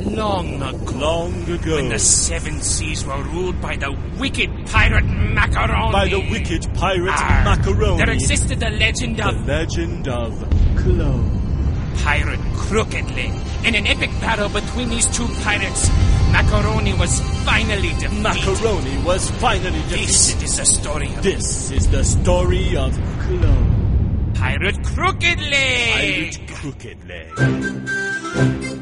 Long ago. Long ago. When the seven seas were ruled by the wicked pirate Macaroni. By the wicked pirate Macaroni. There existed the legend of... The legend of Clo. Pirate Crooked Leg. In an epic battle between these two pirates, Macaroni was finally defeated. Macaroni was finally defeated. This is the story of... This is the story of Clo. Pirate Crooked Leg. Pirate Crooked Leg.